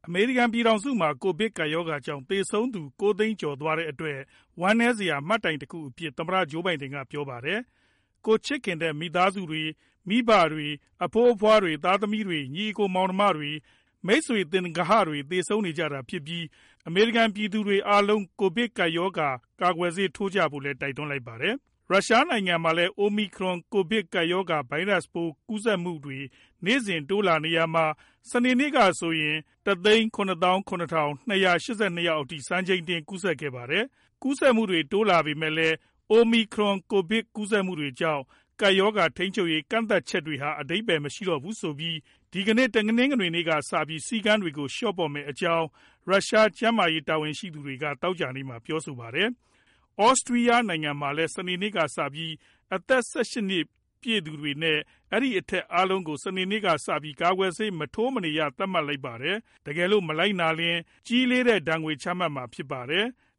အမေရိကန်ပြည်ထောင်စုမှာ ကိုဗစ်ကပ်ရောဂါကြောင့်သေဆုံးသူ ၉ သိန်းကျော်သွားတဲ့အတွက်ဝမ်းနည်းစရာမှတ်တိုင်တစ်ခုအဖြစ်သမ္မတ Joe Biden ကပြောပါတယ်။ ကိုချစ်ခင်တဲ့မိသားစုတွေ၊ မိဘတွေ၊ အဖိုးအဖွားတွေ၊ သားသမီးတွေ၊ ညီအစ်ကိုမောင်နှမတွေ၊ မိတ်ဆွေသင်္ဂဟတွေသေဆုံးနေကြတာဖြစ်ပြီး အမေရိကန်ပြည်သူတွေအားလုံး ကိုဗစ်ကပ်ရောဂါကာကွယ်ဆေးထိုးကြဖို့လည်းတိုက်တွန်းလိုက်ပါတယ်။ ရုရှားနိုင်ငံမှာလည်း Omicron ကိုဗစ်ကပ်ရောဂါဗိုင်းရပ်စ်ပိုးကူးစက်မှုတွေနေ့စဉ်တိုးလာနေရာမှာ စနေနေ့ကဆိုရင် 1,077,282 ယောက်အထိစံချိန်တင်ကူးစက်ခဲ့ပါတယ်။ ကူးစက်မှုတွေတိုးလာပေမဲ့လည်း Omicron ကိုဗစ်ကူးစက်မှုတွေကြောင့် ကပ်ရောဂါထိန်းချုပ်ရေးကန့်သတ်ချက်တွေဟာ အဓိပ္ပါယ်မရှိတော့ဘူးဆိုပြီး ဒီကနေ့ တနင်္ဂနွေနေ့ကစပြီး စည်းကမ်းတွေကို လျှော့ပေါ့မယ့်အကြောင်း ရုရှားကျန်းမာရေးတာဝန်ရှိသူတွေက သောကြာနေ့မှာပြောဆိုပါတယ်။ သြစတြီးယားနိုင်ငံမှာလည်း စနေနေ့ကစပြီး အသက် ၁၈ နှစ်ပြည့်သူတွေနဲ့ အဲဒီအထက်အားလုံးကို စနေနေ့ကစပြီး ကာကွယ်ဆေးမထိုးမနေရသတ်မှတ်လိုက်ပါတယ်။ တကယ်လို့မလိုက်နာရင် ကြီးလေးတဲ့ဒဏ်ငွေချမှတ်မှာဖြစ်ပါတယ်။